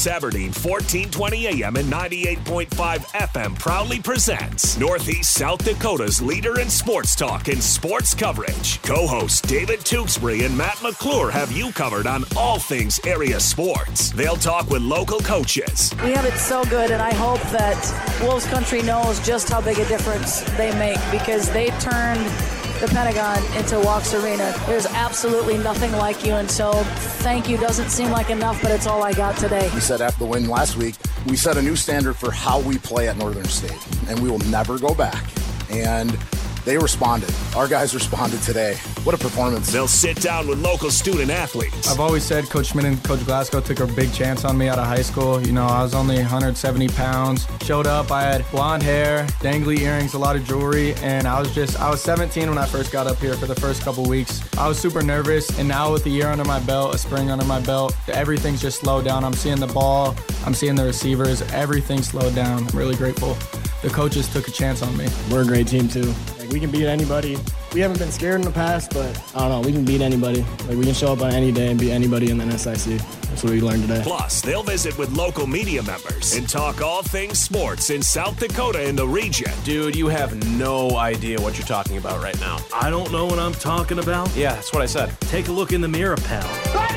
Sports Aberdeen 1420 AM and 98.5 FM proudly presents Northeast South Dakota's leader in sports talk and sports coverage. Co-hosts David Tewksbury and Matt McClure have you covered on all things area sports. They'll talk with local coaches. We have it so good, and I hope that Wolves Country knows just how big a difference they make, because they turned the Pentagon into Walks Arena. There's absolutely nothing like you, and so thank you doesn't seem like enough, but it's all I got today. We said after the win last week, we set a new standard for how we play at Northern State, and we will never go back. And they responded. Our guys responded today. What a performance. They'll sit down with local student athletes. I've always said Coach Schmidt and Coach Glasgow took a big chance on me out of high school. You know, I was only 170 pounds. Showed up, I had blonde hair, dangly earrings, a lot of jewelry, and I was 17 when I first got up here for the first couple weeks. I was super nervous, and now with a year under my belt, a spring under my belt, everything's just slowed down. I'm seeing the ball, I'm seeing the receivers, everything's slowed down. I'm really grateful. The coaches took a chance on me. We're a great team too. We can beat anybody. We haven't been scared in the past, but I don't know, we can beat anybody. We can show up on any day and beat anybody in the NSIC. That's what we learned today. Plus, they'll visit with local media members and talk all things sports in South Dakota and the region. Dude, you have no idea what you're talking about right now. I don't know what I'm talking about? Yeah, that's what I said. Take a look in the mirror, pal.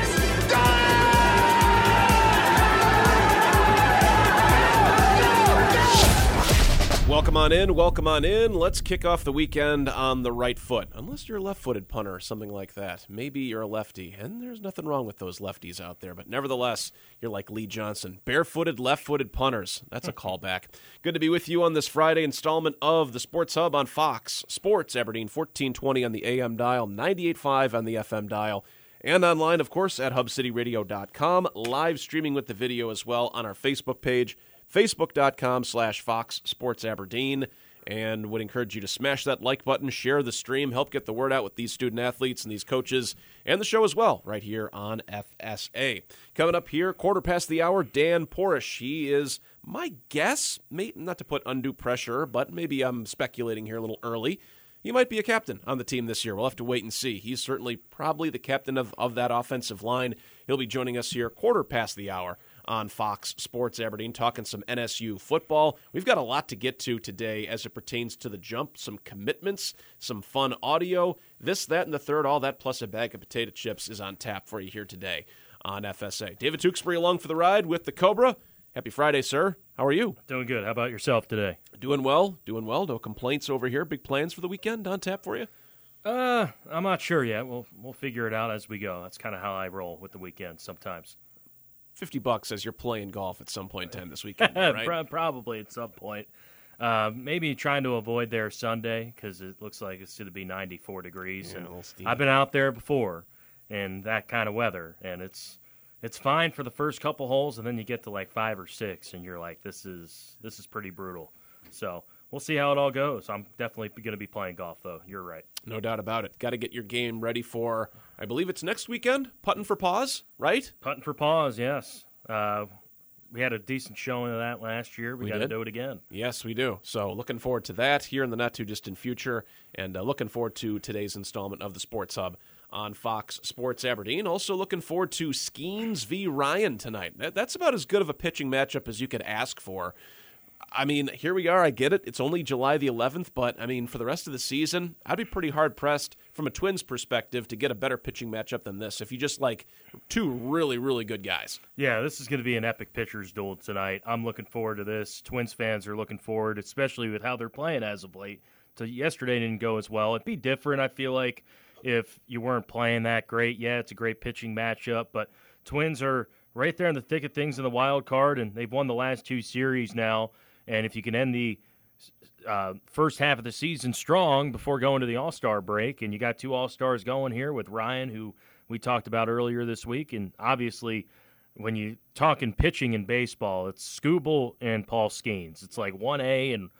Welcome on in. Let's kick off the weekend on the right foot. Unless you're a left-footed punter or something like that. Maybe you're a lefty, and there's nothing wrong with those lefties out there. But nevertheless, you're like Lee Johnson. Barefooted, left-footed punters. That's a callback. Good to be with you on this Friday installment of the Sports Hub on Fox Sports Aberdeen, 1420 on the AM dial, 98.5 on the FM dial. And online, of course, at hubcityradio.com. Live streaming with the video as well on our Facebook page, facebook.com/Fox Sports Aberdeen, and would encourage you to smash that like button, share the stream, help get the word out with these student athletes and these coaches, and the show as well, right here on FSA. Coming up here, quarter past the hour, Dan Porish. He is, my guess, not to put undue pressure, but maybe I'm speculating here a little early, he might be a captain on the team this year. We'll have to wait and see. He's certainly probably the captain of that offensive line. He'll be joining us here quarter past the hour on Fox Sports Aberdeen, talking some NSU football. We've got a lot to get to today as it pertains to the jump, some commitments, some fun audio, this, that, and the third, all that plus a bag of potato chips is on tap for you here today on FSA. David Tewksbury along for the ride with the Cobra. Happy Friday, sir. How are you? Doing good. How about yourself today? Doing well. No complaints over here. Big plans for the weekend on tap for you? I'm not sure yet. We'll figure it out as we go. That's kind of how I roll with the weekend sometimes. $50 as you're playing golf at some point in time this weekend, right? Probably at some point. Maybe trying to avoid there Sunday because it looks like it's going to be 94 degrees. Yeah, and I've been out there before in that kind of weather, and it's fine for the first couple holes, and then you get to like 5 or 6, and you're like, this is pretty brutal. So we'll see how it all goes. I'm definitely going to be playing golf, though. You're right. No doubt about it. Got to get your game ready for, I believe it's next weekend, Puttin' for Paws, right? Puttin' for Paws, yes. We had a decent showing of that last year. We got to do it again. Yes, we do. So looking forward to that here in the not-too-distant future, and looking forward to today's installment of the Sports Hub on Fox Sports Aberdeen. Also looking forward to Skeens v. Ryan tonight. That's about as good of a pitching matchup as you could ask for. I mean, here we are. I get it. It's only July the 11th, but, I mean, for the rest of the season, I'd be pretty hard-pressed from a Twins perspective to get a better pitching matchup than this if you just like two really, really good guys. Yeah, this is going to be an epic pitchers duel tonight. I'm looking forward to this. Twins fans are looking forward, especially with how they're playing as of late. So yesterday didn't go as well. It'd be different, I feel like, if you weren't playing that great. Yeah, it's a great pitching matchup, but Twins are right there in the thick of things in the wild card, and they've won the last 2 series now. And if you can end the first half of the season strong before going to the All-Star break, and you got 2 All-Stars going here with Ryan, who we talked about earlier this week, and obviously when you talking pitching in baseball, it's Skubal and Paul Skeens. It's like 1A and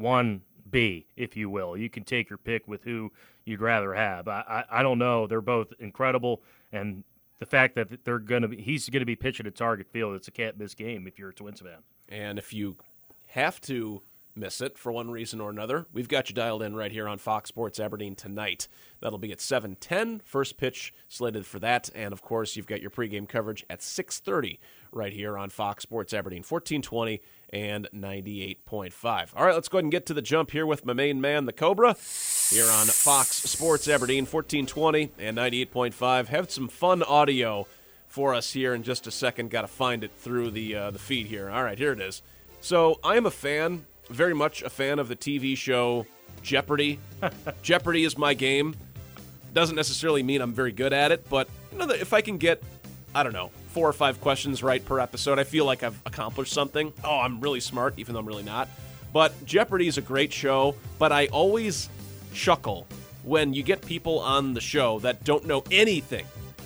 1B, if you will. You can take your pick with who you'd rather have. I don't know. They're both incredible, and the fact that he's going to be pitching at Target Field, it's a can't-miss game if you're a Twins fan. And if you have to miss it for one reason or another, we've got you dialed in right here on Fox Sports Aberdeen tonight. That'll be at 7:10, first pitch slated for that. And, of course, you've got your pregame coverage at 6:30 right here on Fox Sports Aberdeen, 1420 and 98.5. All right, let's go ahead and get to the jump here with my main man, the Cobra, here on Fox Sports Aberdeen, 1420 and 98.5. Have some fun audio for us here in just a second. Got to find it through the feed here. All right, here it is. So I am a fan, very much a fan of the TV show Jeopardy. Jeopardy is my game. Doesn't necessarily mean I'm very good at it, but if I can get, 4 or 5 questions right per episode, I feel like I've accomplished something. Oh, I'm really smart, even though I'm really not. But Jeopardy is a great show, but I always chuckle when you get people on the show that don't know anything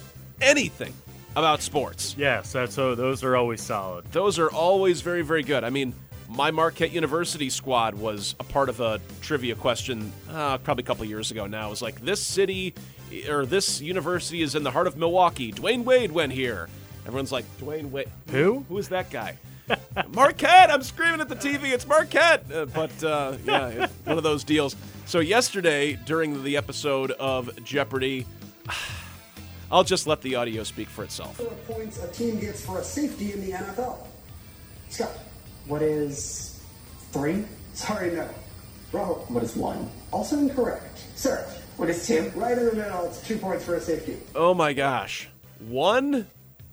about sports. Yes, those are always solid. Those are always very, very good. I mean, my Marquette University squad was a part of a trivia question probably a couple years ago now. It was like, this city or this university is in the heart of Milwaukee. Dwayne Wade went here. Everyone's like, Dwayne Wade? Who? Who is that guy? Marquette! I'm screaming at the TV. It's Marquette! Yeah, one of those deals. So yesterday, during the episode of Jeopardy, I'll just let the audio speak for itself. What points a team gets for a safety in the NFL? Scott. What is 3? Sorry, no. Rahul. What is 1? Also incorrect. Sarah. What is 2? Right in the middle. It's 2 points for a safety. Oh my gosh. 1,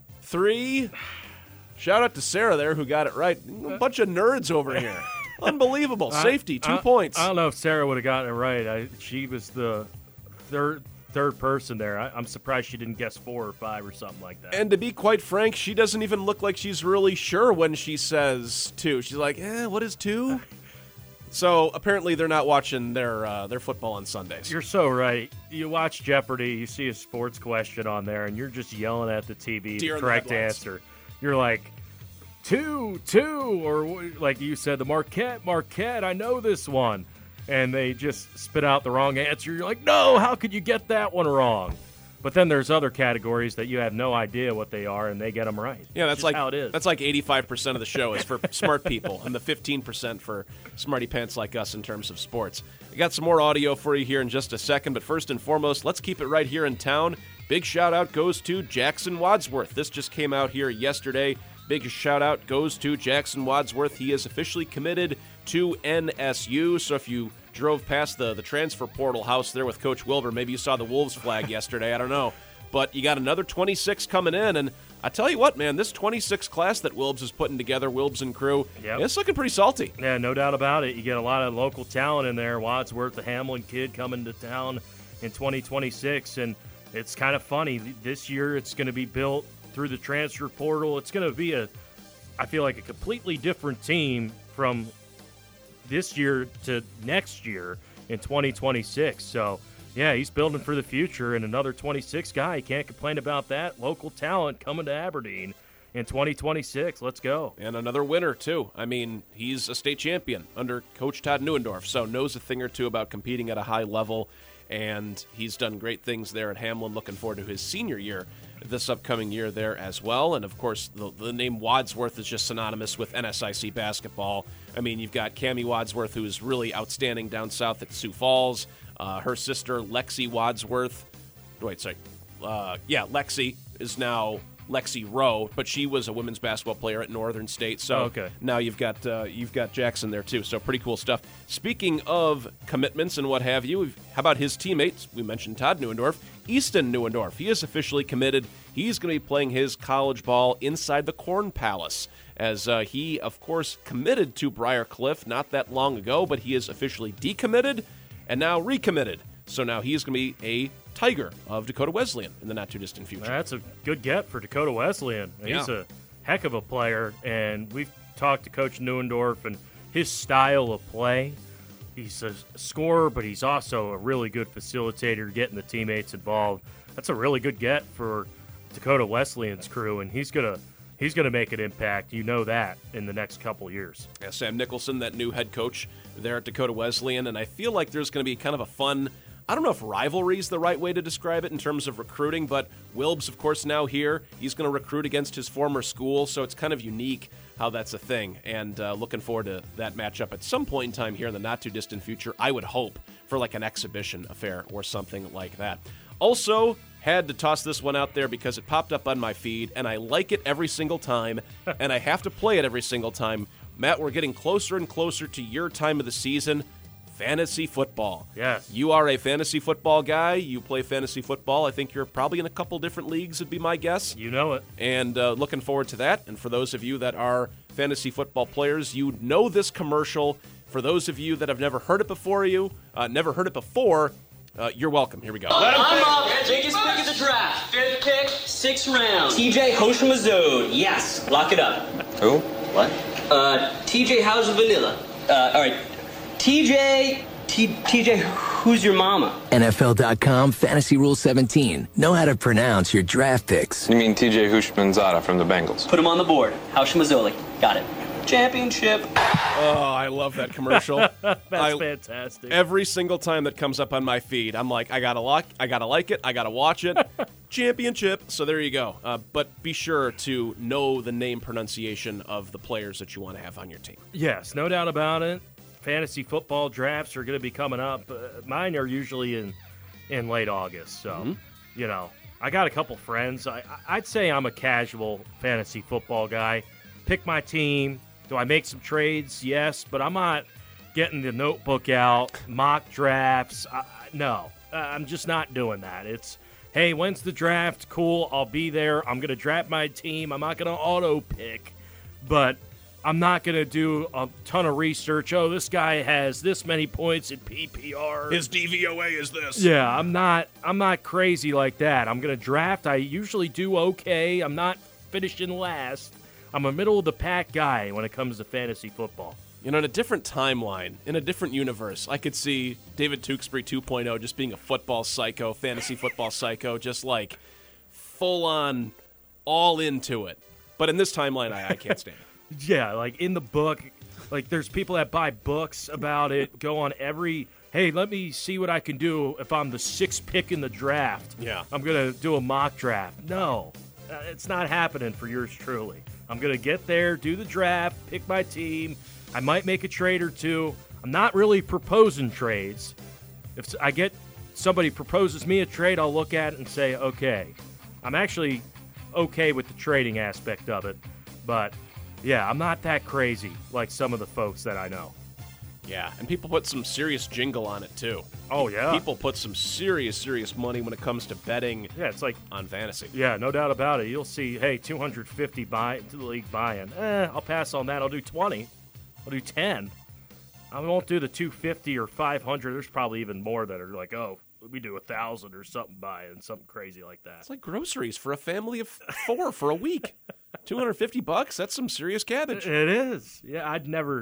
3. Shout out to Sarah there who got it right. A bunch of nerds over here. Unbelievable. Safety, 2 points. I don't know if Sarah would have gotten it right. She was the third person there. I'm surprised she didn't guess 4 or 5 or something like that. And to be quite frank, she doesn't even look like she's really sure when she says 2. She's like, what is 2? So apparently they're not watching their football on Sundays. You're so right. You watch Jeopardy, you see a sports question on there, and you're just yelling at the TV the correct answer. You're like, 2, or like you said, the Marquette, I know this one. And they just spit out the wrong answer. You're like, no, how could you get that one wrong? But then there's other categories that you have no idea what they are, and they get them right. Yeah, that's like how it is. That's like 85% of the show is for smart people, and the 15% for smarty pants like us in terms of sports. I got some more audio for you here in just a second, but first and foremost, let's keep it right here in town. Big shout out goes to Jackson Wadsworth. This just came out here yesterday. Big shout out goes to Jackson Wadsworth. He is officially committed to NSU. So if you drove past the transfer portal house there with Coach Wilbur, maybe you saw the Wolves flag yesterday. I don't know. But you got another 26 coming in. And I tell you what, man, this 26 class that Wilbs is putting together, Wilbs and crew, it's looking pretty salty. Yeah, no doubt about it. You get a lot of local talent in there. Wadsworth, the Hamlin kid, coming to town in 2026. And it's kind of funny. This year it's going to be built through the transfer portal. It's going to be I feel like a completely different team from this year to next year in 2026. So, yeah, he's building for the future, and another 26 guy. You can't complain about that. Local talent coming to Aberdeen in 2026. Let's go. And another winner, too. I mean, he's a state champion under Coach Todd Neuendorf, so knows a thing or two about competing at a high level, and he's done great things there at Hamlin. Looking forward to his senior year this upcoming year there as well. And, of course, the name Wadsworth is just synonymous with NSIC basketball. I mean, you've got Cammie Wadsworth, who is really outstanding down south at Sioux Falls. Her sister, Lexi Wadsworth. Lexi is now Lexi Rowe, but she was a women's basketball player at Northern State. So now you've got Jackson there, too. So pretty cool stuff. Speaking of commitments and what have you, how about his teammates? We mentioned Todd Neuendorf. Easton Neuendorf, he is officially committed. He's going to be playing his college ball inside the Corn Palace, as he, of course, committed to Briar Cliff not that long ago, but he is officially decommitted and now recommitted. So now he's going to be a Tiger of Dakota Wesleyan in the not-too-distant future. That's a good get for Dakota Wesleyan. He's a heck of a player, and we've talked to Coach Neuendorf and his style of play. He's a scorer, but he's also a really good facilitator, getting the teammates involved. That's a really good get for Dakota Wesleyan's crew, and he's gonna make an impact. You know that in the next couple years. Yeah, Sam Nicholson, that new head coach there at Dakota Wesleyan, and I feel like there's going to be kind of a fun I don't know if rivalry is the right way to describe it in terms of recruiting, but Wilb's, of course, now here. He's going to recruit against his former school, so it's kind of unique how that's a thing. And looking forward to that matchup at some point in time here in the not-too-distant future. I would hope for like an exhibition affair or something like that. Also, had to toss this one out there because it popped up on my feed, and I like it every single time, and I have to play it every single time. Matt, we're getting closer and closer to your time of the season. Fantasy football. Yes. You are a fantasy football guy. You play fantasy football. I think you're probably in a couple different leagues, would be my guess. You know it. And looking forward to that. And for those of you that are fantasy football players, you know this commercial. For those of you that have never heard it before, you're welcome. Here we go. I'm up. Biggest pick of the draft. 5th pick, 6th round. TJ Houshmandzadeh. Yes. Lock it up. Who? What? TJ House Vanilla. All right. TJ, who's your mama? NFL.com Fantasy Rule 17. Know how to pronounce your draft picks. You mean TJ Houshmandzadeh from the Bengals? Put him on the board. Houshmandzadeh. Got it. Championship. Oh, I love that commercial. That's fantastic. Every single time that comes up on my feed, I'm like, I gotta like it, I gotta watch it. Championship. So there you go. But be sure to know the name pronunciation of the players that you want to have on your team. Yes, no doubt about it. Fantasy football drafts are going to be coming up. Mine are usually in late August. So, I got a couple friends. I'd say I'm a casual fantasy football guy. Pick my team. Do I make some trades? Yes, but I'm not getting the notebook out, mock drafts. No, I'm just not doing that. It's, hey, when's the draft? Cool, I'll be there. I'm going to draft my team. I'm not going to auto-pick, but I'm not going to do a ton of research. Oh, this guy has this many points in PPR. His DVOA is this. Yeah, I'm not crazy like that. I'm going to draft. I usually do okay. I'm not finishing last. I'm a middle-of-the-pack guy when it comes to fantasy football. In a different timeline, in a different universe, I could see David Tewksbury 2.0 just being a football psycho, fantasy football psycho, just like full-on all into it. But in this timeline, I can't stand it. Yeah, like in the book, like there's people that buy books about it, go on hey, let me see what I can do if I'm the 6th pick in the draft. Yeah. I'm going to do a mock draft. No, it's not happening for yours truly. I'm going to get there, do the draft, pick my team. I might make a trade or two. I'm not really proposing trades. If I get somebody proposes me a trade, I'll look at it and say, okay. I'm actually okay with the trading aspect of it. But, yeah, I'm not that crazy like some of the folks that I know. Yeah, and people put some serious jingle on it, too. Oh, yeah. People put some serious money when it comes to betting it's like on fantasy. Yeah, no doubt about it. You'll see, hey, 250 to the league buy-in. I'll pass on that. I'll do 20. I'll do 10. I won't do the 250 or 500. There's probably even more that are like, oh, we do 1,000 or something buy-in, something crazy like that. It's like groceries for a family of 4 for a week. $250, that's some serious cabbage. It is. Yeah,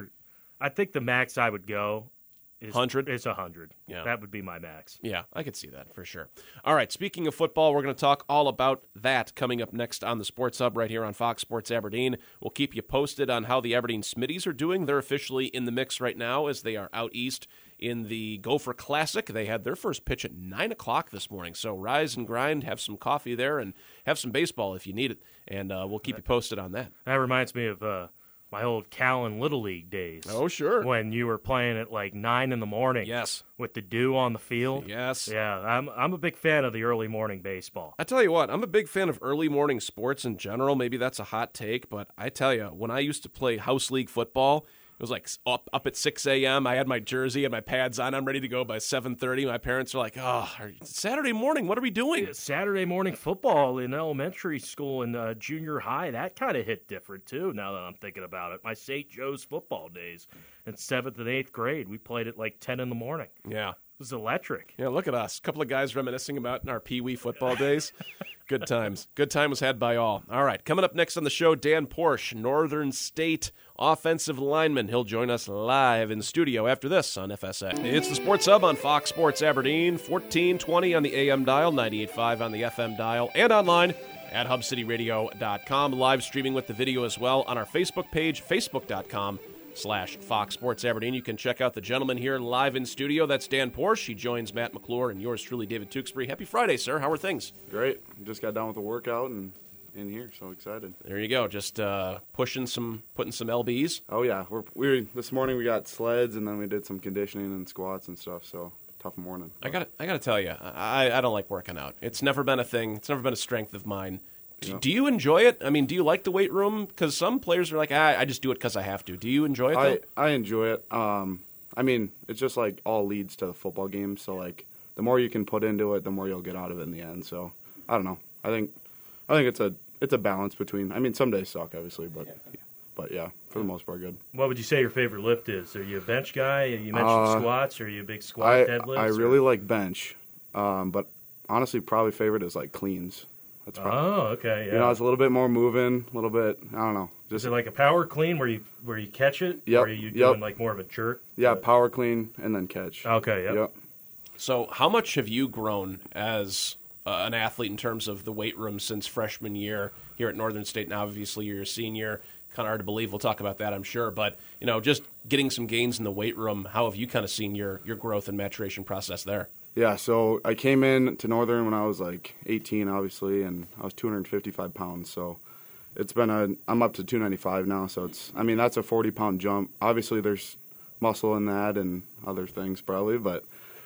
I think the max I would go is 100. Is 100. Yeah, that would be my max. Yeah, I could see that for sure. All right, speaking of football, we're going to talk all about that coming up next on the Sports Hub right here on Fox Sports Aberdeen. We'll keep you posted on how the Aberdeen Smitties are doing. They're officially in the mix right now as they are out east in the Gopher Classic. They had their first pitch at 9 o'clock this morning. So rise and grind, have some coffee there, and have some baseball if you need it. And we'll keep you posted on that. That reminds me of my old Callan Little League days. Oh, sure. When you were playing at like 9 in the morning. Yes. With the dew on the field. Yes. Yeah, I'm a big fan of the early morning baseball. I tell you what, I'm a big fan of early morning sports in general. Maybe that's a hot take, but I tell you, when I used to play house league football, it was like up at 6 a.m. I had my jersey and my pads on. I'm ready to go by 7:30. My parents are like, oh, Saturday morning, what are we doing? Yeah, Saturday morning football in elementary school and junior high, that kind of hit different, too, now that I'm thinking about it. My St. Joe's football days in 7th and 8th grade, we played at like 10 in the morning. Yeah. It was electric. Yeah, look at us. A couple of guys reminiscing about in our Pee-wee football days. Good times. Good time was had by all. All right, coming up next on the show, Dan Porsche, Northern State offensive lineman. He'll join us live in studio after this on FSA. It's the Sports Hub on Fox Sports Aberdeen, 1420 on the AM dial, 98.5 on the FM dial, and online at hubcityradio.com. Live streaming with the video as well on our Facebook page, facebook.com/FSA Facebook.com/Fox Sports Aberdeen. You can check out the gentleman here live in studio. That's Dan Porsche. He joins Matt McClure and yours truly, David Tewksbury. Happy Friday, sir. How are things? Great. Just got done with the workout and in here, so excited. There you go. Just putting some LBs. Oh yeah, we this morning we got sleds and then we did some conditioning and squats and stuff. So tough morning. I gotta tell you, I don't like working out. It's never been a thing. It's never been a strength of mine. Do you enjoy it? I mean, do you like the weight room? Because some players are like, I just do it because I have to. Do you enjoy it, though? I enjoy it. I mean, it's just like all leads to the football game. So, like, the more you can put into it, the more you'll get out of it in the end. So, I don't know. I think it's a balance between. I mean, some days suck, obviously, but yeah, for the most part, good. What would you say your favorite lift is? Are you a bench guy? You mentioned squats. Are you a big squat deadlift? I really like bench, but honestly, probably favorite is like cleans. That's okay. Yeah. You know, it's a little bit more moving, a little bit. I don't know. Is it like a power clean where you catch it? Yep. Or are you doing like more of a jerk? Yeah, power clean and then catch. Okay. Yep. So, how much have you grown as an athlete in terms of the weight room since freshman year here at Northern State? Now, obviously, you're a senior. Kind of hard to believe. We'll talk about that, I'm sure. But just getting some gains in the weight room. How have you kind of seen your growth and maturation process there? Yeah, so I came in to Northern when I was like 18, obviously, and I was 255 pounds. So I'm up to 295 now. So that's a 40-pound jump. Obviously, there's muscle in that and other things probably, but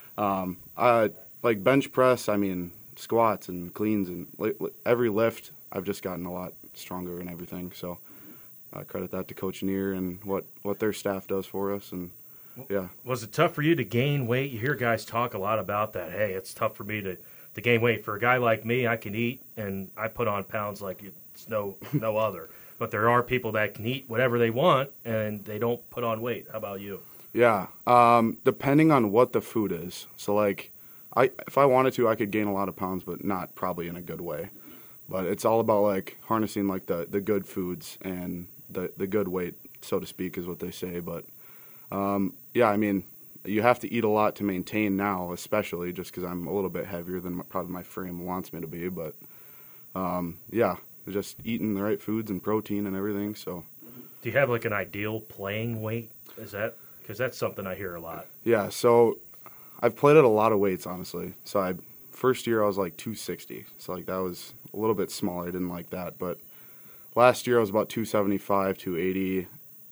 I like bench press. I mean, squats and cleans and every lift, I've just gotten a lot stronger and everything. So I credit that to Coach Neer and what their staff does for us. And yeah. Was it tough for you to gain weight? You hear guys talk a lot about that. Hey, it's tough for me to gain weight. For a guy like me, I can eat, and I put on pounds like it's no other. But there are people that can eat whatever they want, and they don't put on weight. How about you? Yeah, depending on what the food is. So, like, if I wanted to, I could gain a lot of pounds, but not probably in a good way. But it's all about, like, harnessing, like, the good foods and the good weight, so to speak, is what they say. But yeah, I mean, you have to eat a lot to maintain now, especially just because I'm a little bit heavier than probably my frame wants me to be. But, yeah, just eating the right foods and protein and everything. So, do you have, like, an ideal playing weight? Is that – because that's something I hear a lot. Yeah, so I've played at a lot of weights, honestly. So first year I was like 260. So, like, that was a little bit smaller. I didn't like that. But last year I was about 275, 280.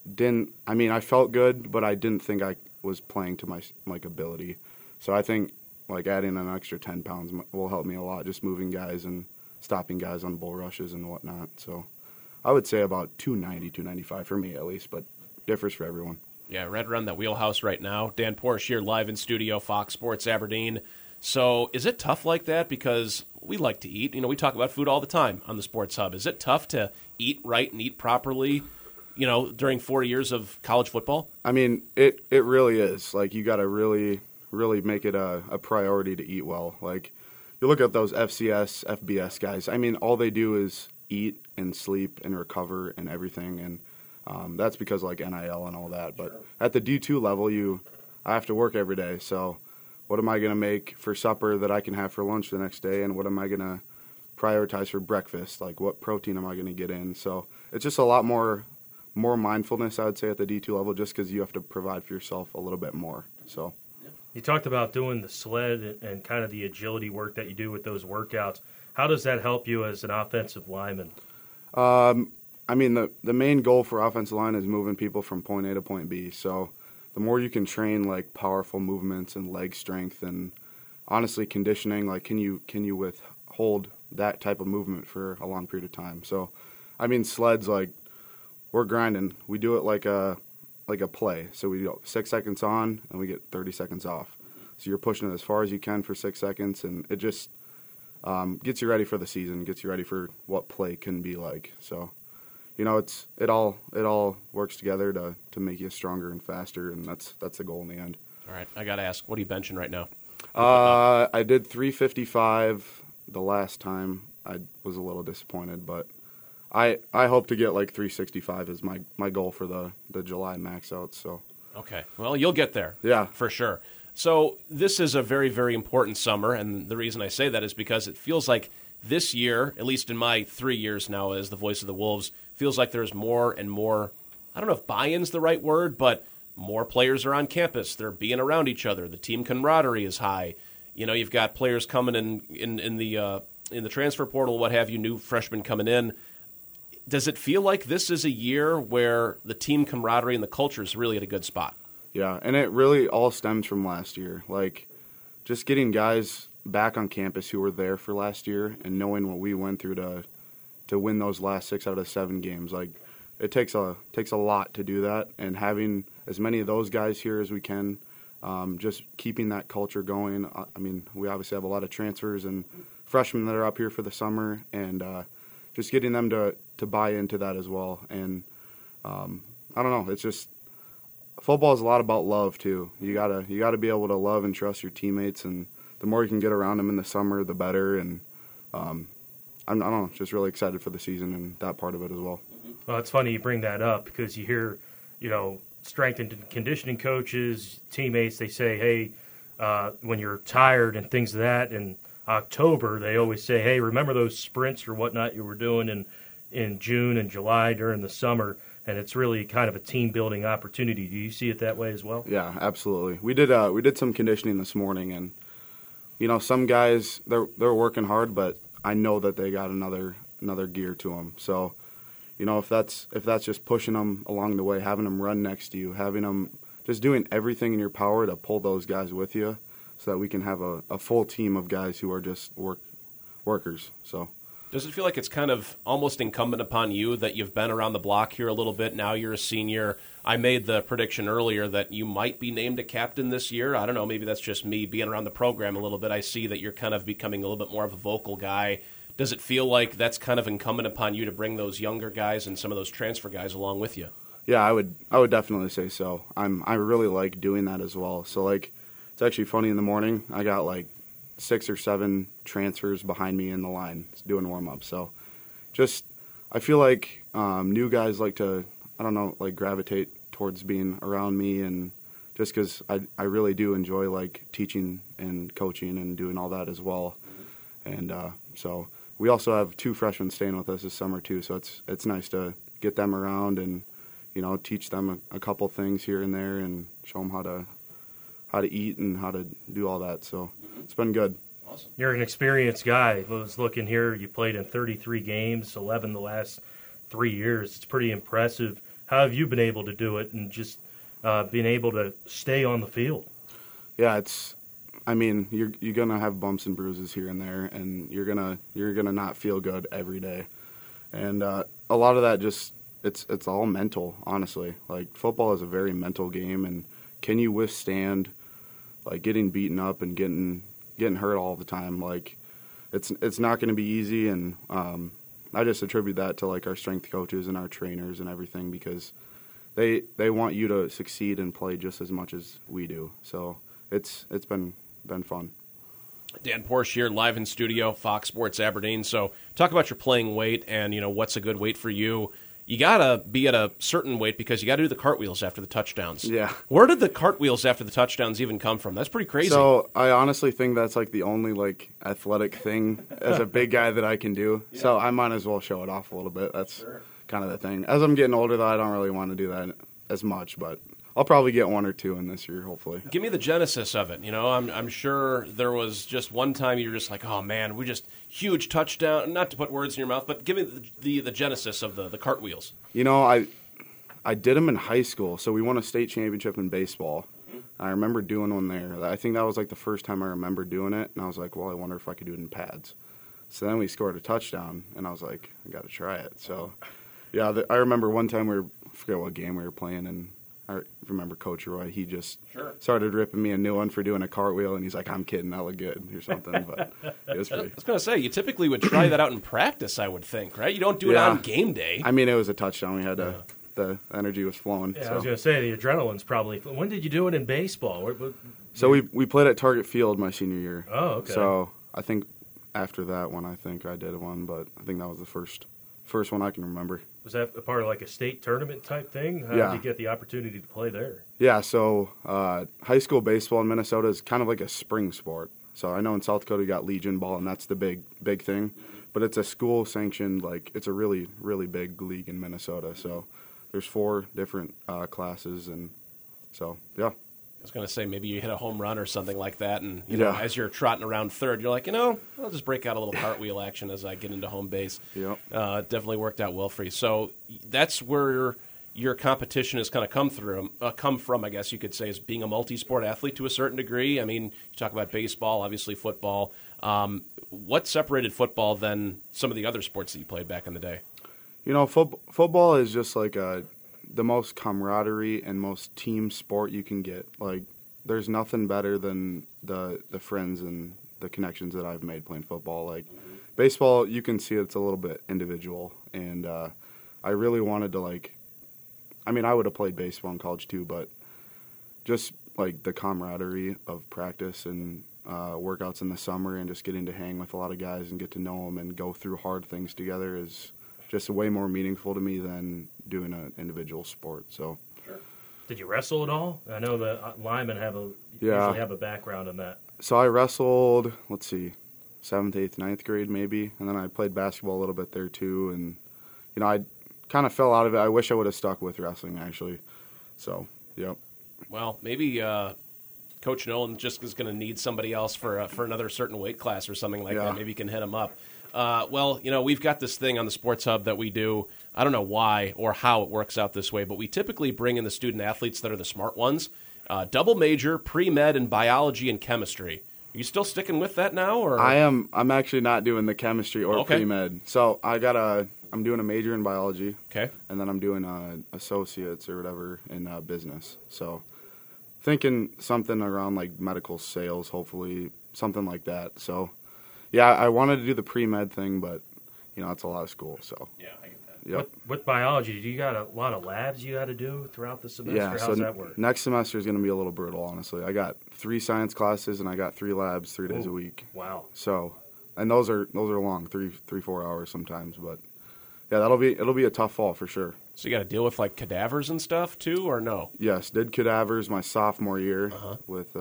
I felt good, but I didn't think I was playing to my ability. So I think like adding an extra 10 pounds will help me a lot, just moving guys and stopping guys on bull rushes and whatnot. So I would say about 290, 295 for me at least, but differs for everyone. Yeah, right around that wheelhouse right now. Dan Porsche here live in studio, Fox Sports Aberdeen. So is it tough like that? Because we like to eat. We talk about food all the time on the Sports Hub. Is it tough to eat right and eat properly, during 4 years of college football? I mean, it really is. Like, you got to really, really make it a priority to eat well. Like, you look at those FCS, FBS guys. I mean, all they do is eat and sleep and recover and everything. And that's because, like, NIL and all that. But at the D2 level, I have to work every day. So what am I going to make for supper that I can have for lunch the next day? And what am I going to prioritize for breakfast? Like, what protein am I going to get in? So it's just a lot more mindfulness, I would say, at the D2 level, just because you have to provide for yourself a little bit more. So, you talked about doing the sled and kind of the agility work that you do with those workouts. How does that help you as an offensive lineman? I mean, the main goal for offensive line is moving people from point A to point B. So the more you can train like powerful movements and leg strength and honestly conditioning, like can you withhold that type of movement for a long period of time? So, I mean, sleds, like, we're grinding. We do it like a play. So we go 6 seconds on and we get 30 seconds off. So you're pushing it as far as you can for 6 seconds, and it just gets you ready for the season, gets you ready for what play can be like. So, it all works together to make you stronger and faster, and that's the goal in the end. All right, I got to ask, what are you benching right now? I did 355 the last time. I was a little disappointed, but I hope to get like 365 is my goal for the July max out. So okay, well, you'll get there. Yeah, for sure. So this is a very, very important summer, and the reason I say that is because it feels like this year, at least in my 3 years now as the voice of the Wolves, feels like there's more and more I don't know if buy-in's the right word, but more players are on campus. They're being around each other. The team camaraderie is high. You know, you've got players coming in the transfer portal, what have you, new freshmen coming in. Does it feel like this is a year where the team camaraderie and the culture is really at a good spot? Yeah, and it really all stems from last year. Like, just getting guys back on campus who were there for last year and knowing what we went through to win those last 6 out of 7 games. Like, it takes a lot to do that, and having as many of those guys here as we can, just keeping that culture going. I mean, we obviously have a lot of transfers and freshmen that are up here for the summer, and just getting them to buy into that as well. And I don't know, it's just football is a lot about love too. You gotta be able to love and trust your teammates, and the more you can get around them in the summer, the better. And I don't know, just really excited for the season and that part of it as well. Well, it's funny you bring that up because you hear, strength and conditioning coaches, teammates, they say, hey, when you're tired and things of that, in October, they always say, hey, remember those sprints or whatnot you were doing in June and July during the summer, and it's really kind of a team-building opportunity. Do you see it that way as well? Yeah, absolutely. We did some conditioning this morning, and, some guys, they're working hard, but I know that they got another gear to them. So, if that's just pushing them along the way, having them run next to you, having them just doing everything in your power to pull those guys with you so that we can have a full team of guys who are just workers. So, does it feel like it's kind of almost incumbent upon you that you've been around the block here a little bit? Now you're a senior. I made the prediction earlier that you might be named a captain this year. I don't know, maybe that's just me being around the program a little bit. I see that you're kind of becoming a little bit more of a vocal guy. Does it feel like that's kind of incumbent upon you to bring those younger guys and some of those transfer guys along with you? Yeah, I would definitely say so. I really like doing that as well. So, like, it's actually funny, in the morning, I got like 6 or 7 transfers behind me in the line doing warm-up. So just, I feel like new guys like to, gravitate towards being around me, and just because I really do enjoy, like, teaching and coaching and doing all that as well. And so we also have 2 freshmen staying with us this summer too, so it's nice to get them around and, teach them a couple things here and there and show them how to eat and how to do all that. So it's been good. Awesome. You're an experienced guy. I was looking here. You played in 33 games, 11 the last 3 years. It's pretty impressive. How have you been able to do it and just being able to stay on the field? Yeah, you're gonna have bumps and bruises here and there, and you're gonna not feel good every day. And a lot of that just it's all mental, honestly. Like, football is a very mental game, and can you withstand, like, getting beaten up and getting hurt all the time? Like, it's not going to be easy, and I just attribute that to, like, our strength coaches and our trainers and everything, because they want you to succeed and play just as much as we do. So it's been fun. Dan Porsche here, live in studio, Fox Sports Aberdeen. So talk about your playing weight and, what's a good weight for you. You got to be at a certain weight because you got to do the cartwheels after the touchdowns. Yeah. Where did the cartwheels after the touchdowns even come from? That's pretty crazy. So I honestly think that's, like, the only, like, athletic thing as a big guy that I can do. Yeah. So I might as well show it off a little bit. That's kind of the thing. As I'm getting older, though, I don't really want to do that as much, but I'll probably get 1 or 2 in this year, hopefully. Give me the genesis of it. I'm sure there was just one time you were just like, oh, man, we just huge touchdown. Not to put words in your mouth, but give me the genesis of the cartwheels. I did them in high school. So we won a state championship in baseball. I remember doing one there. I think that was, like, the first time I remember doing it, and I was like, well, I wonder if I could do it in pads. So then we scored a touchdown, and I was like, I got to try it. So, yeah, I remember one time I forget what game we were playing, and I remember Coach Roy, he just started ripping me a new one for doing a cartwheel, and he's like, I'm kidding, that looked good, or something. But it was pretty. I was going to say, you typically would try that out in practice, I would think, right? You don't do it on game day. I mean, it was a touchdown. We had the energy was flowing. Yeah, so. I was going to say, the adrenaline's probably. When did you do it in baseball? So we played at Target Field my senior year. Oh, okay. So I think after that one, I did one, but I think that was the first one I can remember. Was that a part of, like, a state tournament type thing? How did you get the opportunity to play there? Yeah, so high school baseball in Minnesota is kind of like a spring sport. So I know in South Dakota you got Legion Ball, and that's the big thing. But it's a school-sanctioned, like, it's a really, really big league in Minnesota. So there's 4 different classes, and so yeah. I was going to say maybe you hit a home run or something like that, and you know, as you're trotting around third, you're like, I'll just break out a little cartwheel action as I get into home base. Yep. Definitely worked out well for you. So that's where your competition has kind of come from, I guess you could say, is being a multi-sport athlete to a certain degree. I mean, you talk about baseball, obviously football. What separated football than some of the other sports that you played back in the day? You know, football is just like the most camaraderie and most team sport you can get. Like, there's nothing better than the friends and the connections that I've made playing football. Like, baseball, you can see it's a little bit individual, and I really wanted to, like, I mean, I would have played baseball in college too, but just, like, the camaraderie of practice and workouts in the summer and just getting to hang with a lot of guys and get to know them and go through hard things together is just way more meaningful to me than doing an individual sport. So, did you wrestle at all? I know the linemen usually have a background in that. So I wrestled, 7th, 8th, 9th grade maybe, and then I played basketball a little bit there too. And you know, I kind of fell out of it. I wish I would have stuck with wrestling actually. So, yep. Well, maybe Coach Nolan just is going to need somebody else for another certain weight class or something like that. Maybe you can hit him up. Well, you know, we've got this thing on the Sports Hub that we do. I don't know why or how it works out this way, but we typically bring in the student athletes that are the smart ones. Double major, pre-med, and biology and chemistry. Are you still sticking with that now? Or I am. I'm actually not doing the chemistry or pre-med. So I'm doing a major in biology. Okay. And then I'm doing associates or whatever in business. So thinking something around like medical sales, hopefully something like that. So. Yeah, I wanted to do the pre-med thing, but, you know, it's a lot of school, so. Yeah, I get that. Yep. With biology, you got a lot of labs you had to do throughout the semester? Yeah, How's that work? Next semester is going to be a little brutal, honestly. I got 3 science classes, and I got 3 labs 3 days a week. Wow. So, and those are long, 3-4 hours sometimes, but, yeah, it'll be a tough fall for sure. So you got to deal with, like, cadavers and stuff, too, or no? Yes, did cadavers my sophomore year with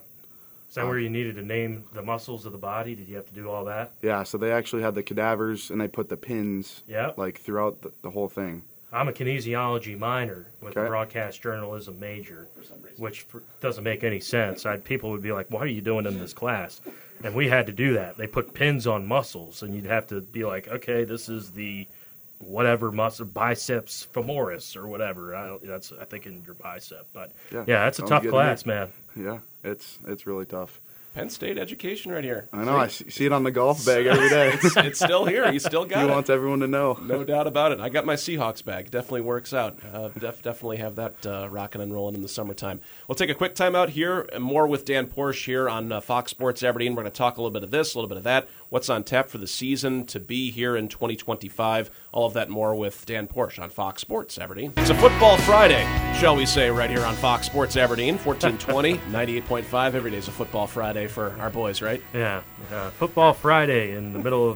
Is that where you needed to name the muscles of the body? Did you have to do all that? Yeah, so they actually had the cadavers, and they put the pins like throughout the whole thing. I'm a kinesiology minor with a broadcast journalism major, which doesn't make any sense. People would be like, what are you doing in this class? And we had to do that. They put pins on muscles, and you'd have to be like, okay, this is the whatever muscle, biceps femoris or whatever. That's I think in your bicep. But yeah, that's a tough class, man. Yeah, it's really tough. Penn State education right here. I know. I see it on the golf bag every day. It's still here. You still got it. He wants everyone to know. No doubt about it. I got my Seahawks bag. Definitely works out. Definitely have that rocking and rolling in the summertime. We'll take a quick time out here. More with Dan Porsche here on Fox Sports Aberdeen. We're going to talk a little bit of this, a little bit of that. What's on tap for the season to be here in 2025. All of that and more with Dan Porsche on Fox Sports Aberdeen. It's a football Friday, shall we say, right here on Fox Sports Aberdeen, 1420, 98.5. Every day's a football Friday for our boys, right? Yeah. Football Friday in the middle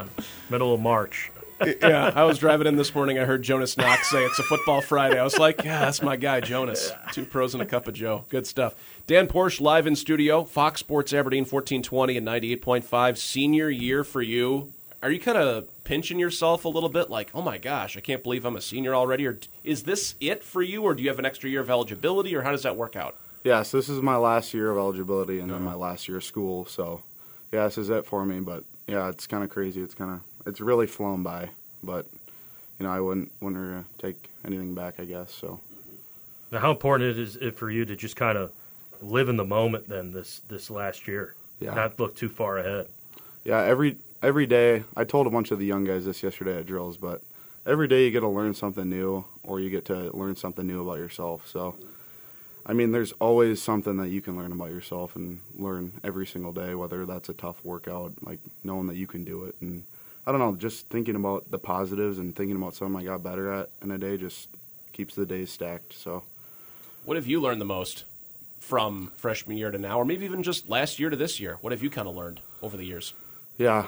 of March. Yeah, I was driving in this morning. I heard Jonas Knox say it's a football Friday. I was like, yeah, that's my guy, Jonas. 2 pros and a cup of Joe. Good stuff. Dan Porsche live in studio, Fox Sports Aberdeen, 1420 and 98.5. Senior year for you. Are you kind of pinching yourself a little bit like, oh my gosh, I can't believe I'm a senior already? Or is this it for you, or do you have an extra year of eligibility, or how does that work out? Yeah, so this is my last year of eligibility and then my last year of school. So, yeah, this is it for me. But, yeah, it's kind of crazy. It's really flown by. But, you know, I wouldn't take anything back, I guess. So. Now, how important is it for you to just kind of live in the moment then this last year? Yeah. Not look too far ahead. Yeah, every day. I told a bunch of the young guys this yesterday at drills, but every day you get to learn something new, or you get to learn something new about yourself. So, I mean, there's always something that you can learn about yourself and learn every single day, whether that's a tough workout, like knowing that you can do it. And I don't know, just thinking about the positives and thinking about something I got better at in a day just keeps the days stacked. So, what have you learned the most from freshman year to now, or maybe even just last year to this year? What have you kind of learned over the years? Yeah,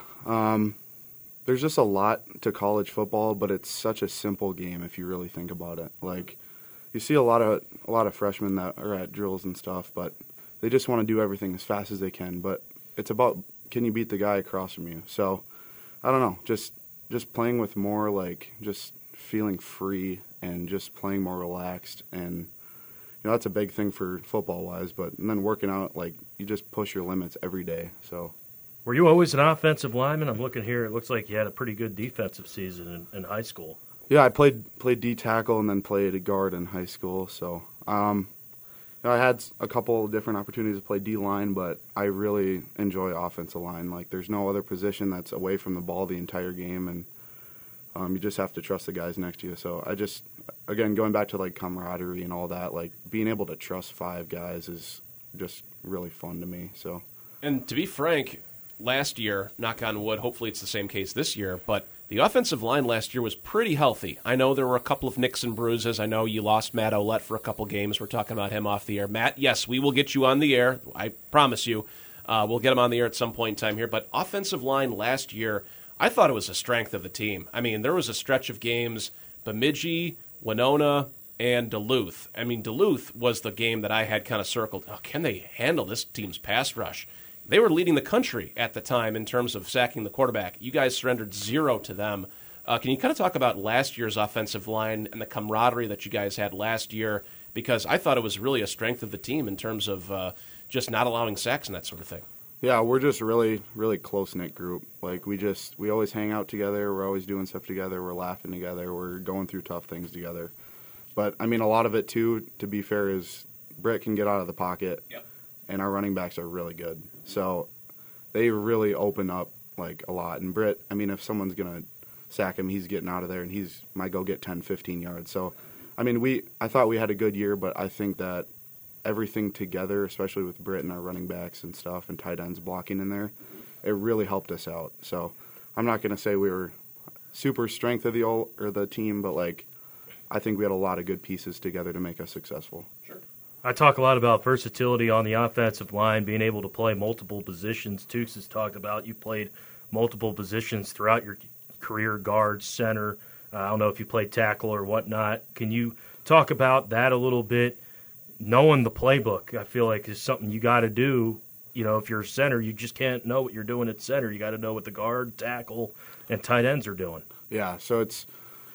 there's just a lot to college football, but it's such a simple game if you really think about it. Like, you see a lot of freshmen that are at drills and stuff, but they just want to do everything as fast as they can. But it's about, can you beat the guy across from you? So, I don't know, just playing with more, like, just feeling free and just playing more relaxed. And that's a big thing for football-wise, and then working out, like, you just push your limits every day. So, were you always an offensive lineman? I'm looking here. It looks like you had a pretty good defensive season in high school. Yeah, I played D-tackle and then played a guard in high school. So, I had a couple different opportunities to play D-line, but I really enjoy offensive line. Like, there's no other position that's away from the ball the entire game, and you just have to trust the guys next to you. So again, going back to, like, camaraderie and all that, like, being able to trust 5 guys is just really fun to me. So, and to be frank, last year, knock on wood, hopefully it's the same case this year, but the offensive line last year was pretty healthy. I know there were a couple of nicks and bruises. I know you lost Matt Ouellette for a couple games. We're talking about him off the air. Matt, yes, we will get you on the air. I promise you. We'll get him on the air at some point in time here. But offensive line last year, I thought it was a strength of the team. I mean, there was a stretch of games, Bemidji, Winona, and Duluth. I mean, Duluth was the game that I had kind of circled. Oh, can they handle this team's pass rush? They were leading the country at the time in terms of sacking the quarterback. You guys surrendered 0 to them. Can you kind of talk about last year's offensive line and the camaraderie that you guys had last year? Because I thought it was really a strength of the team in terms of just not allowing sacks and that sort of thing. Yeah, we're just really, really close-knit group. Like, we always hang out together. We're always doing stuff together. We're laughing together. We're going through tough things together. But, I mean, a lot of it, too, to be fair, is Britt can get out of the pocket, and our running backs are really good. So they really open up, like, a lot. And Britt, I mean, if someone's going to sack him, he's getting out of there, and he might go get 10, 15 yards. So, I mean, I thought we had a good year, but I think that everything together, especially with Britt and our running backs and stuff and tight ends blocking in there, it really helped us out. So I'm not going to say we were super strength of the team, but, like, I think we had a lot of good pieces together to make us successful. Sure. I talk a lot about versatility on the offensive line, being able to play multiple positions. Tukes has talked about you played multiple positions throughout your career, guard, center. I don't know if you played tackle or whatnot. Can you talk about that a little bit? Knowing the playbook, I feel like, is something you got to do. You know, if you're a center, you just can't know what you're doing at center. You got to know what the guard, tackle, and tight ends are doing. Yeah, so it's,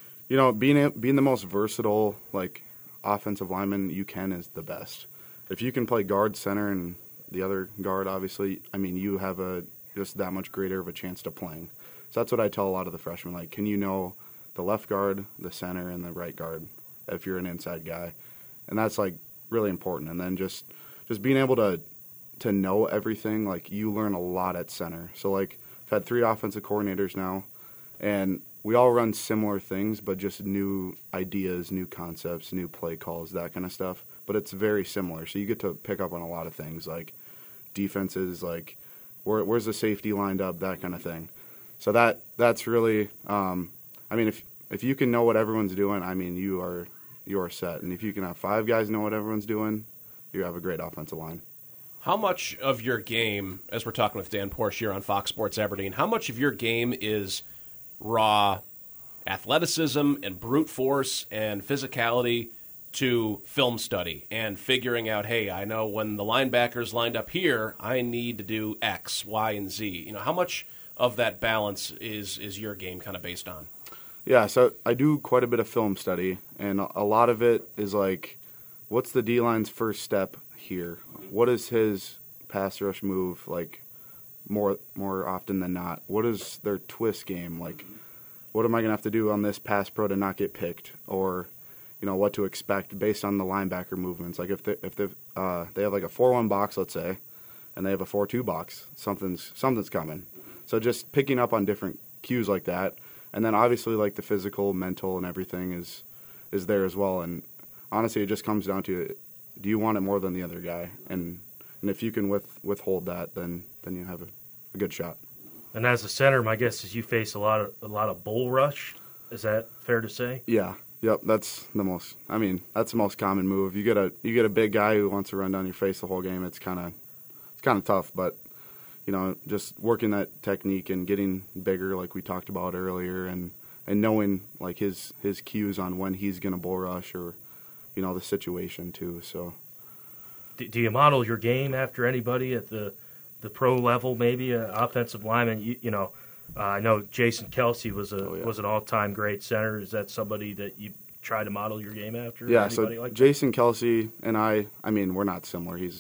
being the most versatile, like, offensive lineman you can is the best. If you can play guard, center, and the other guard, obviously, I mean, you have just that much greater of a chance to playing. So that's what I tell a lot of the freshmen. Like, can you know the left guard, the center, and the right guard if you're an inside guy? And that's, like, really important. And then just being able to know everything, like, you learn a lot at center. So, like, I've had 3 offensive coordinators now, and we all run similar things, but just new ideas, new concepts, new play calls, that kind of stuff. But it's very similar. So you get to pick up on a lot of things, like defenses, like where's the safety lined up, that kind of thing. So that's really, I mean, if you can know what everyone's doing, I mean, you are set. And if you can have 5 guys know what everyone's doing, you have a great offensive line. How much of your game, as we're talking with Dan Porsche here on Fox Sports Aberdeen, how much of your game is raw athleticism and brute force and physicality to film study and figuring out, hey, I know when the linebacker's lined up here, I need to do X, Y, and Z. How much of that balance is your game kind of based on? Yeah, so I do quite a bit of film study, and a lot of it is like, what's the D-line's first step here? What is his pass rush move, like, more often than not? What is their twist game? Like, what am I going to have to do on this pass pro to not get picked? Or, what to expect based on the linebacker movements. Like, if they have like a 4-1 box, let's say, and they have a 4-2 box, something's coming. So just picking up on different cues like that. And then obviously, like, the physical, mental, and everything is there as well. And honestly, it just comes down to, do you want it more than the other guy? And if you can withhold that, then you have a good shot. And as a center, my guess is you face a lot of bull rush. Is that fair to say? Yeah. Yep. That's the most common move. You get a big guy who wants to run down your face the whole game. It's kind of tough, but just working that technique and getting bigger, like we talked about earlier, and knowing, like, his cues on when he's going to bull rush, or the situation too. So, do you model your game after anybody at the pro level? Maybe an offensive lineman. I know Jason Kelsey was an all-time great center. Is that somebody that you try to model your game after? Yeah, so like Jason Kelsey and I mean, we're not similar. He's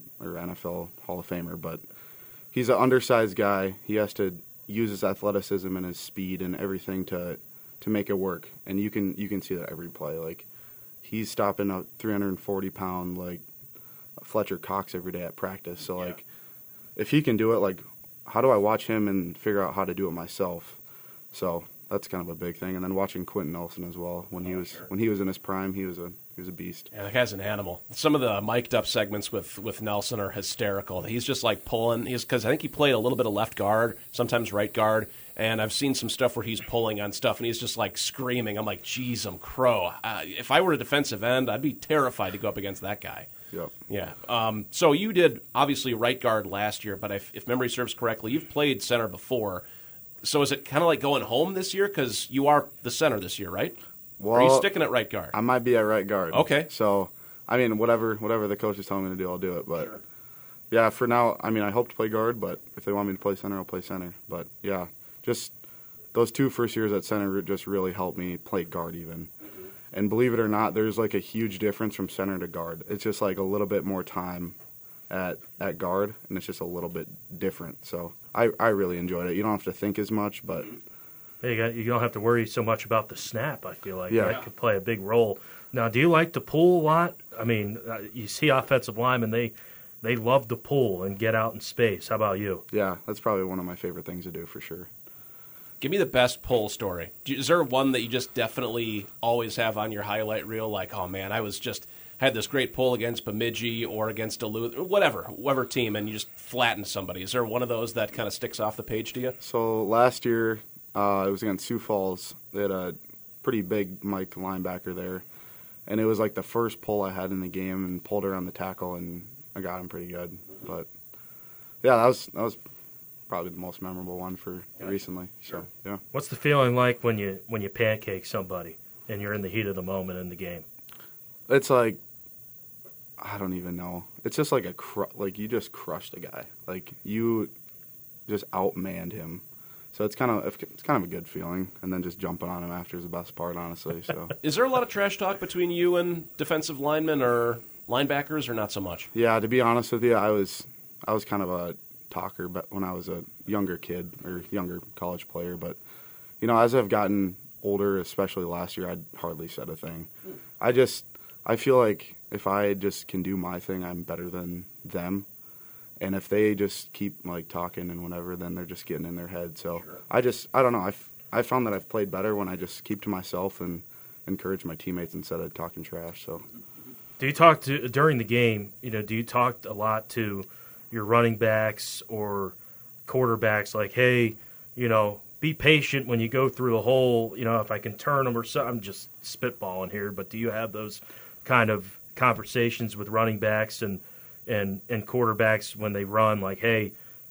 NFL Hall of Famer, but he's an undersized guy. He has to use his athleticism and his speed and everything to make it work. And you can see that every play. Like, he's stopping a 340-pound, like, Fletcher Cox every day at practice. So, like, if he can do it, like, how do I watch him and figure out how to do it myself? So that's kind of a big thing. And then watching Quentin Nelson as well. When he was in his prime, he was a beast. Yeah, that guy's an animal. Some of the mic'd up segments with Nelson are hysterical. He's just like pulling. Because I think he played a little bit of left guard, sometimes right guard. And I've seen some stuff where he's pulling on stuff, and he's just like screaming. I'm like, geez, I'm crow. If I were a defensive end, I'd be terrified to go up against that guy. Yep. Yeah. So you did, obviously, right guard last year, but if memory serves correctly, you've played center before. So is it kind of like going home this year? Because you are the center this year, right? Well, or are you sticking at right guard? I might be at right guard. Okay. So, I mean, whatever the coach is telling me to do, I'll do it. But, yeah, for now, I mean, I hope to play guard, but if they want me to play center, I'll play center. But, yeah, just those 2 first years at center just really helped me play guard even. And believe it or not, there's like a huge difference from center to guard. It's just like a little bit more time at guard, and it's just a little bit different. So I really enjoyed it. You don't have to think as much, but you don't have to worry so much about the snap. I feel like that could play a big role. Now, do you like to pull a lot? I mean, you see offensive linemen, they love to pull and get out in space. How about you? Yeah, that's probably one of my favorite things to do for sure. Give me the best pull story. Is there one that you just definitely always have on your highlight reel? Like, oh man, had this great pull against Bemidji or against Duluth, or whatever team, and you just flattened somebody. Is there one of those that kind of sticks off the page to you? So last year, it was against Sioux Falls. They had a pretty big Mike linebacker there, and it was like the first pull I had in the game, and pulled around the tackle, and I got him pretty good. But yeah, that was probably the most memorable one for recently. So yeah. What's the feeling like when you pancake somebody and you're in the heat of the moment in the game? It's like, I don't even know. It's just like like you just crushed a guy. Like you just outmanned him. So it's kind of a good feeling. And then just jumping on him after is the best part, honestly. So is there a lot of trash talk between you and defensive linemen or linebackers, or not so much? Yeah, to be honest with you, I was kind of a talker, but when I was a younger kid or younger college player, but you know, as I've gotten older, especially last year, I'd hardly said a thing. I feel like if I just can do my thing, I'm better than them, and if they just keep like talking and whatever, then they're just getting in their head. So I don't know. I found that I've played better when I just keep to myself and encourage my teammates instead of talking trash. So do you talk during the game? You know, do you talk a lot to your running backs or quarterbacks, like, hey, you know, be patient when you go through the hole, you know, if I can turn them or something? I'm just spitballing here, but do you have those kind of conversations with running backs and quarterbacks when they run, like, hey,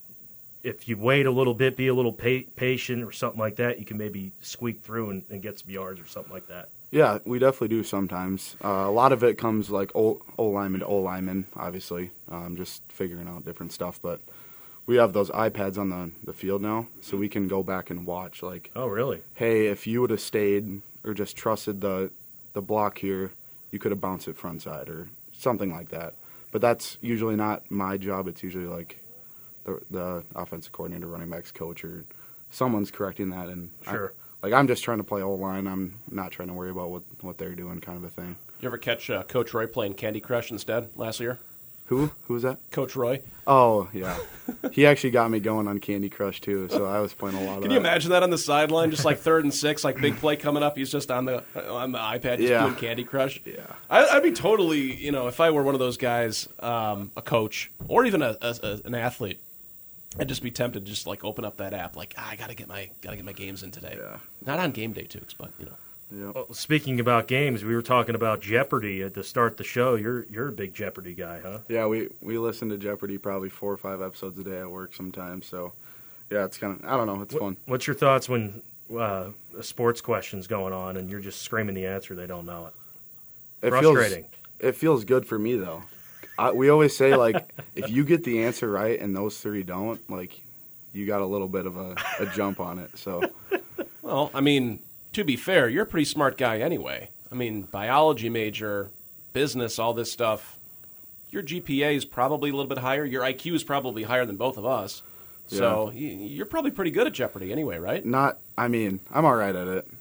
if you wait a little bit, be a little patient or something like that, you can maybe squeak through and get some yards or something like that? Yeah, we definitely do sometimes. A lot of it comes like O-lineman to O-lineman, obviously, just figuring out different stuff. But we have those iPads on the field now, so we can go back and watch. Like, oh, really? Hey, if you would have stayed or just trusted the block here, you could have bounced it front side or something like that. But that's usually not my job. It's usually like the offensive coordinator, running backs coach, or someone's correcting that. And sure. I'm just trying to play O-line. I'm not trying to worry about what they're doing, kind of a thing. You ever catch Coach Roy playing Candy Crush instead last year? Who was that? Coach Roy. Oh, yeah. He actually got me going on Candy Crush, too, so I was playing a lot of that. Can you imagine that on the sideline, just like 3rd and 6, like big play coming up, he's just on the iPad just doing Candy Crush? Yeah. I'd be totally, you know, if I were one of those guys, a coach, or even an athlete, I'd just be tempted to just like open up that app, like I gotta get my games in today. Yeah. Not on game day, Tukes, but you know. Yeah. Well, speaking about games, we were talking about Jeopardy at the start of the show. You're a big Jeopardy guy, huh? Yeah, we listen to Jeopardy probably 4 or 5 episodes a day at work sometimes. So yeah, it's kind of, I don't know, it's fun. What's your thoughts when a sports question's going on and you're just screaming the answer, they don't know it? Frustrating. It feels good for me though. We always say, like, if you get the answer right and those 3 don't, like, you got a little bit of a jump on it. So, well, I mean, to be fair, you're a pretty smart guy anyway. I mean, biology major, business, all this stuff. Your GPA is probably a little bit higher. Your IQ is probably higher than both of us. Yeah. So you're probably pretty good at Jeopardy anyway, right? I'm all right at it.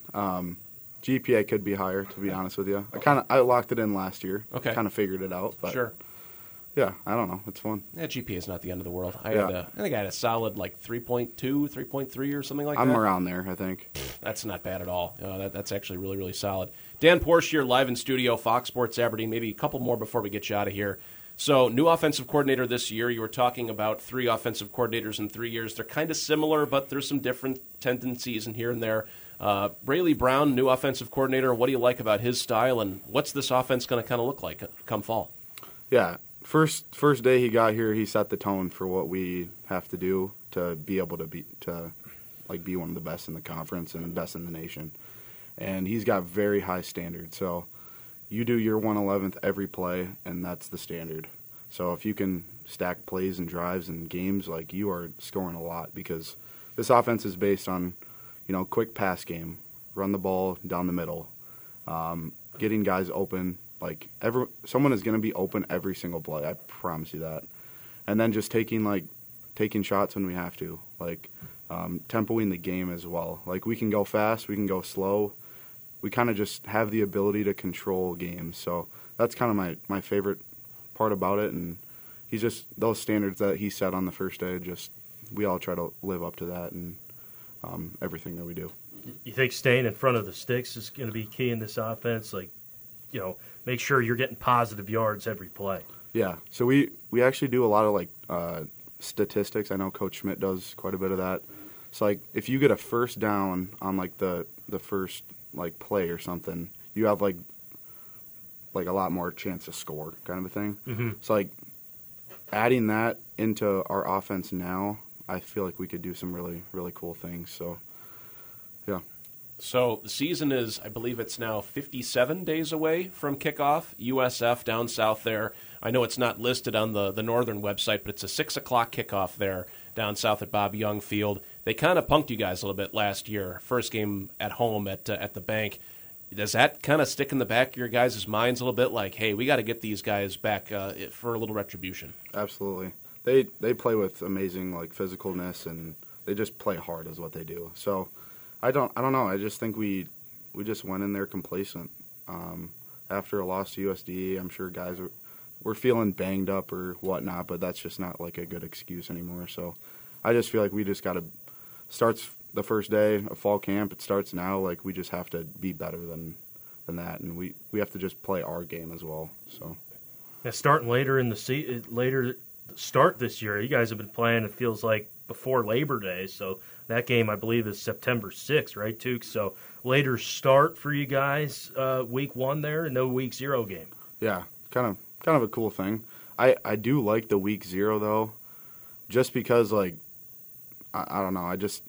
GPA could be higher, to be honest with you. I locked it in last year. Okay. Kind of figured it out. But sure. Yeah, I don't know. It's fun. Yeah, GPA is not the end of the world. I think I had a solid 3.2, 3.3 or something like that. I'm around there, I think. That's not bad at all. That's actually really, really solid. Dan Porsche here, live in studio, Fox Sports Aberdeen. Maybe a couple more before we get you out of here. So, new offensive coordinator this year. You were talking about 3 offensive coordinators in 3 years. They're kind of similar, but there's some different tendencies in here and there. Braley Brown, new offensive coordinator. What do you like about his style, and what's this offense going to kind of look like come fall? Yeah, first day he got here, he set the tone for what we have to do to be able to be one of the best in the conference and best in the nation. And he's got very high standards. So you do your 1/11th every play, and that's the standard. So if you can stack plays and drives and games, you are scoring a lot, because this offense is based on, quick pass game, run the ball down the middle, getting guys open. Someone is going to be open every single play. I promise you that. And then just taking shots when we have to, tempoing the game as well. We can go fast, we can go slow. We kind of just have the ability to control games. So that's kind of my favorite part about it. And he's just, those standards that he set on the first day, we all try to live up to that and everything that we do. You think staying in front of the sticks is going to be key in this offense? Make sure you're getting positive yards every play. Yeah. So we actually do a lot of statistics. I know Coach Schmidt does quite a bit of that. So if you get a first down on the first play or something, you have a lot more chance to score, kind of a thing. Mm-hmm. So adding that into our offense now, I feel like we could do some really, really cool things. So, yeah. So the season is, I believe it's now 57 days away from kickoff. USF down south there. I know it's not listed on the Northern website, but it's a 6 o'clock kickoff there down south at Bob Young Field. They kind of punked you guys a little bit last year. First game at home at the bank. Does that kind of stick in the back of your guys' minds a little bit? Hey, we got to get these guys back for a little retribution. Absolutely. They play with amazing physicalness, and they just play hard is what they do. So I don't know. I just think we just went in there complacent. After a loss to USD, I'm sure guys were feeling banged up or whatnot, but that's just not a good excuse anymore. So I just feel like we just got to starts the first day of fall camp. It starts now. We just have to be better than that, and we have to just play our game as well. So now, starting later in the start this year, you guys have been playing. It feels like before Labor Day, so that game I believe is September 6th, right, Tukes? So later start for you guys, week 1 there, and no week 0 game. Yeah, kind of a cool thing. I do like the week 0 though, just because I don't know. I just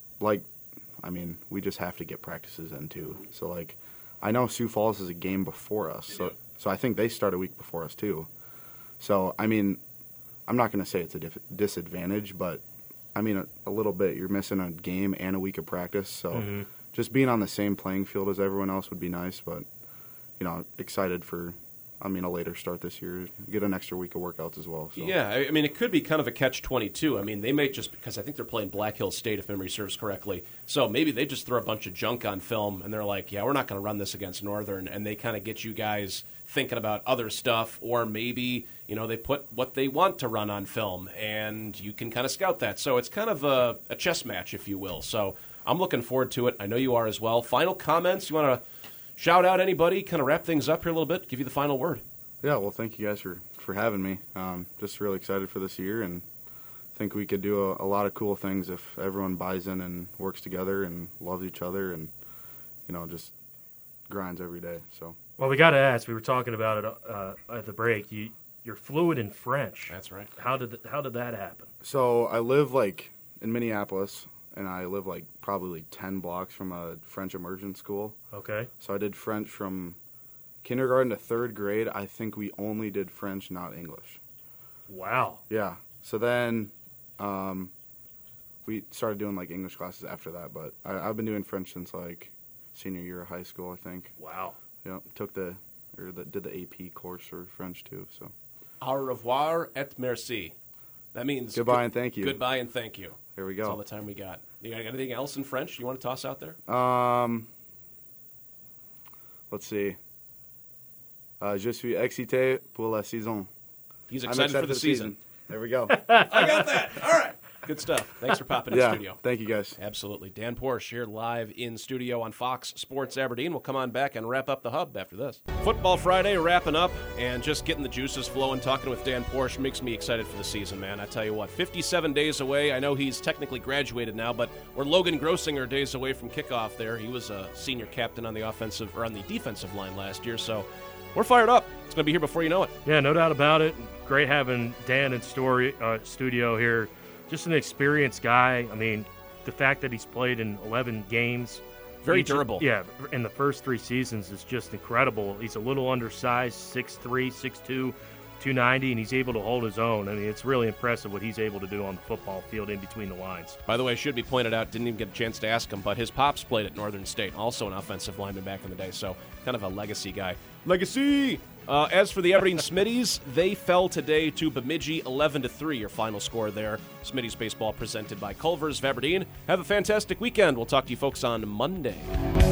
we just have to get practices in too. So I know Sioux Falls is a game before us, so I think they start a week before us too. So I'm not going to say it's a disadvantage, but a little bit. You're missing a game and a week of practice, so just being on the same playing field as everyone else would be nice. But excited for a later start this year, get an extra week of workouts as well. So. Yeah, it could be kind of a catch-22. They may just, because I think they're playing Black Hills State, if memory serves correctly, so maybe they just throw a bunch of junk on film, and they're like, yeah, we're not going to run this against Northern, and they kind of get you guys thinking about other stuff, or maybe, they put what they want to run on film, and you can kind of scout that. So it's kind of a chess match, if you will. So I'm looking forward to it. I know you are as well. Final comments? You want to shout out anybody, kind of wrap things up here a little bit, give you the final word? Yeah, well, thank you guys for having me. Just really excited for this year, and think we could do a lot of cool things if everyone buys in and works together and loves each other and, just grinds every day. So. Well, we got to ask. We were talking about it at the break. You're fluent in French. That's right. How did that happen? So I live in Minneapolis, and I live probably 10 blocks from a French immersion school. Okay. So I did French from kindergarten to 3rd grade. I think we only did French, not English. Wow. Yeah. So then we started doing like English classes after that. But I've been doing French since like senior year of high school, I think. Wow. Yeah, did the AP course for French too. So. Au revoir et merci. That means goodbye and thank you. Goodbye and thank you. There we go. That's all the time we got. You got anything else in French you want to toss out there? Let's see. Je suis excité pour la saison. He's excited for the season. There we go. I got that. All right. Good stuff. Thanks for popping in studio. Thank you, guys. Absolutely. Dan Porsche here live in studio on Fox Sports Aberdeen. We'll come on back and wrap up the hub after this. Football Friday wrapping up and just getting the juices flowing. Talking with Dan Porsche makes me excited for the season, man. I tell you what, 57 days away. I know he's technically graduated now, but we're Logan Grossinger days away from kickoff there. He was a senior captain on the defensive line last year, so we're fired up. It's going to be here before you know it. Yeah, no doubt about it. Great having Dan in studio here. Just an experienced guy. I mean, the fact that he's played in 11 games. Very durable. Yeah, in the first 3 seasons is just incredible. He's a little undersized, 6'3", 6'2", 290, and he's able to hold his own. I mean, it's really impressive what he's able to do on the football field in between the lines. By the way, should be pointed out, didn't even get a chance to ask him, but his pops played at Northern State, also an offensive lineman back in the day, so kind of a legacy guy. Legacy! As for the Aberdeen Smitties, they fell today to Bemidji 11-3, your final score there. Smitties baseball presented by Culver's of Aberdeen. Have a fantastic weekend. We'll talk to you folks on Monday.